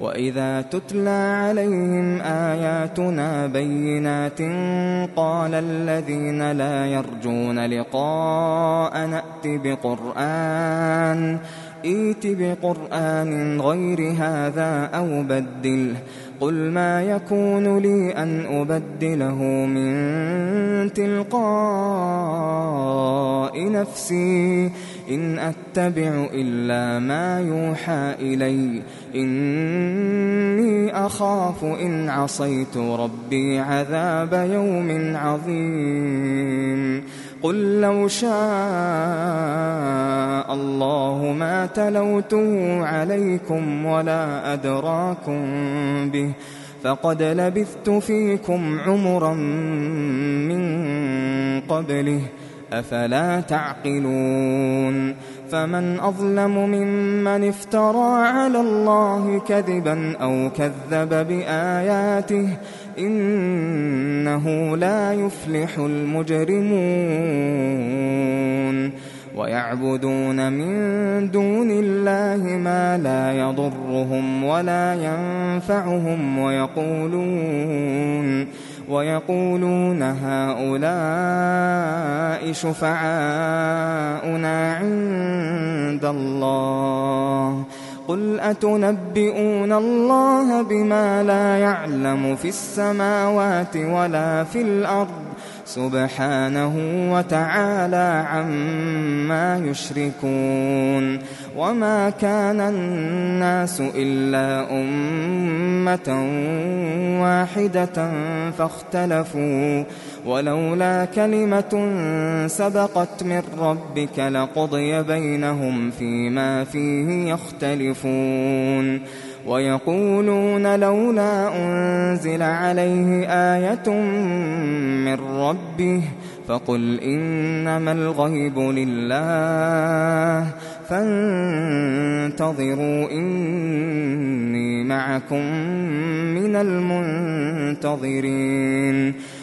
وإذا تتلى عليهم آياتنا بينات قال الذين لا يرجون لقاء ائت بقرآن غير هذا أو بدله قل ما يكون لي أن أبدله من تلقاء نفسي إن أتبع إلا ما يوحى إلي إني أخاف إن عصيت ربي عذاب يوم عظيم قل لو شاء الله ما تلوته عليكم ولا أدراكم به فقد لبثت فيكم عمرا من قبله أفلا تعقلون فمن أظلم ممن افترى على الله كذبا أو كذب بآياته إنه لا يفلح المجرمون ويعبدون من دون الله ما لا يضرهم ولا ينفعهم ويقولون هؤلاء شفعاؤنا عند الله قل أتنبئون الله بما لا يعلم في السماوات ولا في الأرض سبحانه وتعالى عما يشركون وما كان الناس إلا أمة واحدة فاختلفوا ولولا كلمة سبقت من ربك لقضي بينهم فيما فيه يختلفون ويقولون لولا أنزل عليه آية من ربه فقل إنما الغيب لله فانتظروا إني معكم من المنتظرين